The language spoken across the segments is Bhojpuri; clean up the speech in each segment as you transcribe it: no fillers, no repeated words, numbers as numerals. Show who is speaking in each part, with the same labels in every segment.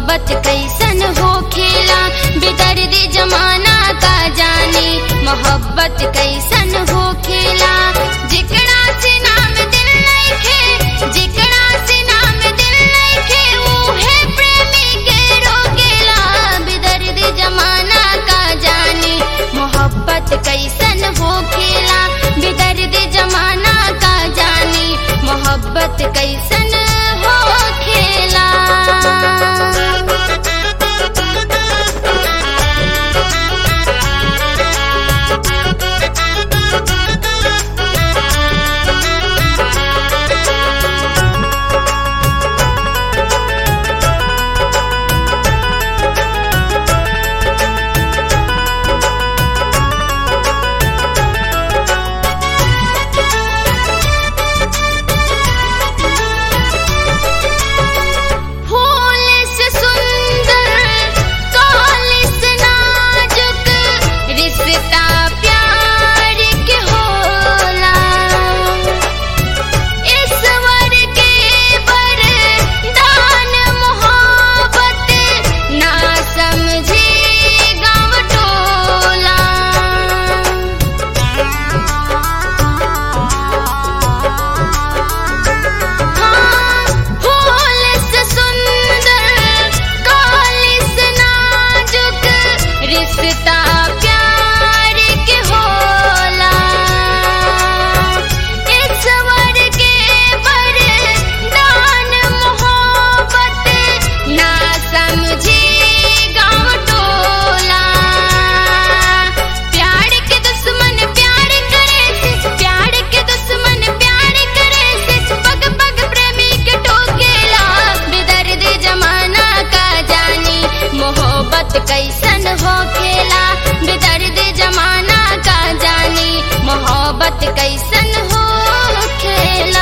Speaker 1: मोहब्बत कैसन हो खेला बेदर्दी जमाना का जाने मोहब्बत कैसन हो खेला जिकड़ा से नाम दिल नइखे जिकड़ा से नाम दिल नइखे उहे प्रेमी के रोकेला बेदर्दी जमाना का जाने मोहब्बत कैसन हो खेला बेदर्दी जमाना का जाने मोहब्बत कैसन हो खेला। कैसन हो खेला बेदर्दी जमाना का जाने मोहब्बत कैसन हो खेला।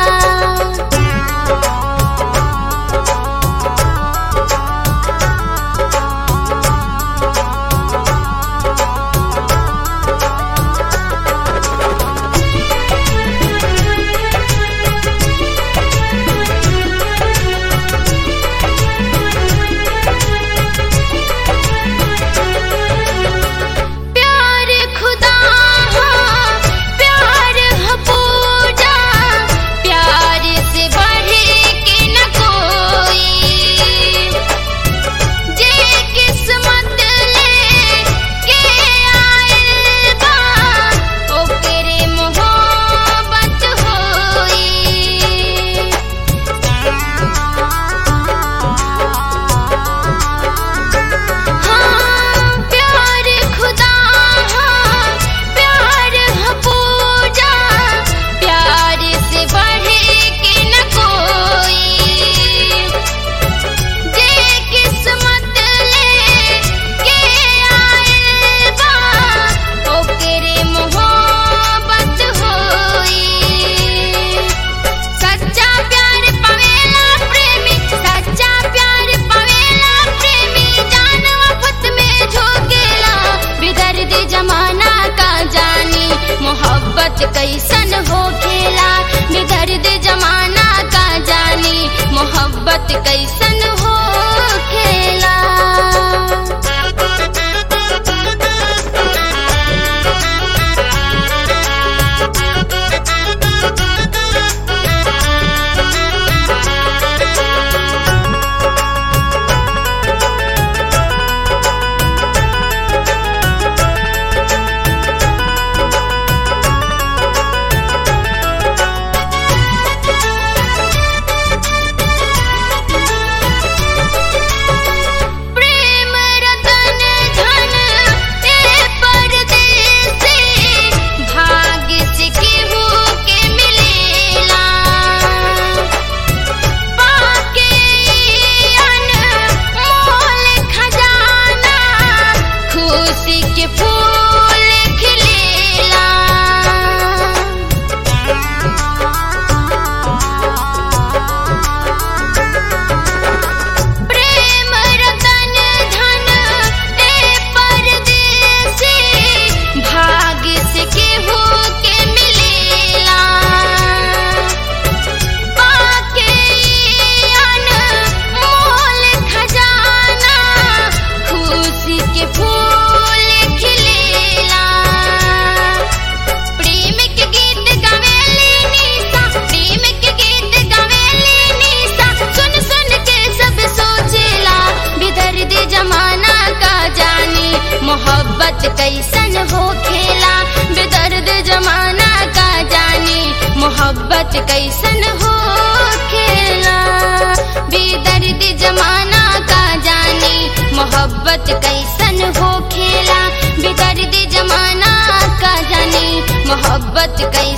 Speaker 1: मोहब्बत कैसन हो खेला बेदर्दी जमाना का जाने मोहब्बत कैसन हो खेला। मोहब्बत कैसन हो खेला बेदर्द जमाना का जाने मोहब्बत कैसन हो खेला बेदर्द जमाना का जाने मोहब्बत कैसन